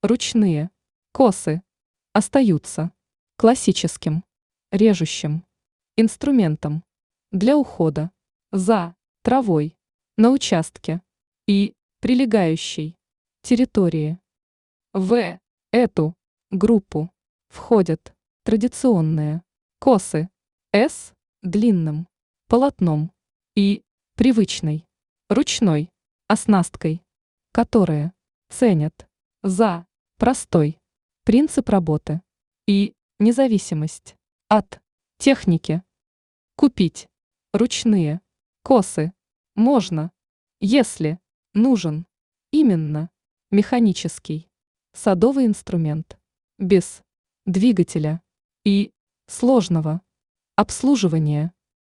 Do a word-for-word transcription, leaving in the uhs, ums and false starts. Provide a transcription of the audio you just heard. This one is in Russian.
ручные, косы, остаются классическим, режущим инструментом для ухода за травой на участке и прилегающей территории. В эту группу входят традиционные косы с длинным полотном и привычной ручной оснасткой, которые ценят за простой принцип работы и независимость от техники. Купить ручные косы можно, если нужен именно механический садовый инструмент без двигателя и сложного обслуживания.